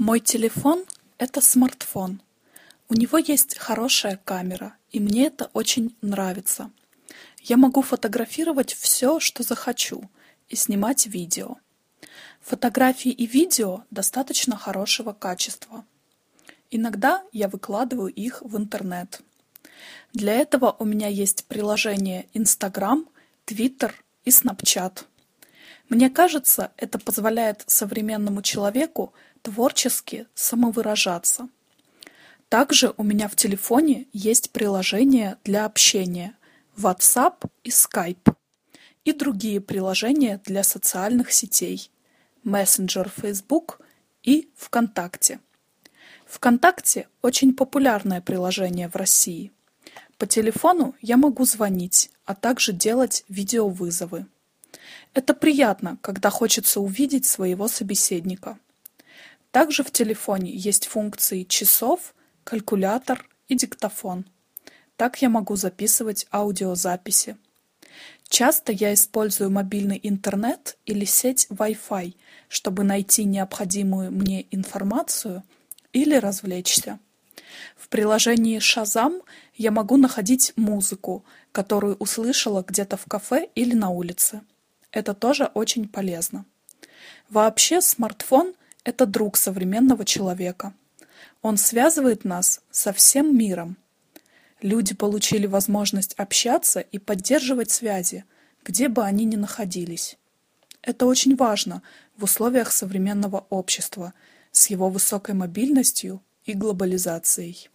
Мой телефон– это смартфон. У него есть хорошая камера, и мне это очень нравится. Я могу фотографировать все, что захочу, и снимать видео. Фотографии и видео достаточно хорошего качества. Иногда я выкладываю их в интернет. Для этого у меня есть приложение Instagram, Twitter и Snapchat. Мне кажется, это позволяет современному человеку творчески самовыражаться. Также у меня в телефоне есть приложения для общения WhatsApp и Skype и другие приложения для социальных сетей Messenger Facebook и ВКонтакте. ВКонтакте очень популярное приложение в России. По телефону я могу звонить, а также делать видеовызовы. Это приятно, когда хочется увидеть своего собеседника. Также в телефоне есть функции часов, калькулятор и диктофон. Так я могу записывать аудиозаписи. Часто я использую мобильный интернет или сеть Wi-Fi, чтобы найти необходимую мне информацию или развлечься. В приложении Shazam я могу находить музыку, которую услышала где-то в кафе или на улице. Это тоже очень полезно. Вообще, смартфон – это друг современного человека. Он связывает нас со всем миром. Люди получили возможность общаться и поддерживать связи, где бы они ни находились. Это очень важно в условиях современного общества с его высокой мобильностью и глобализацией.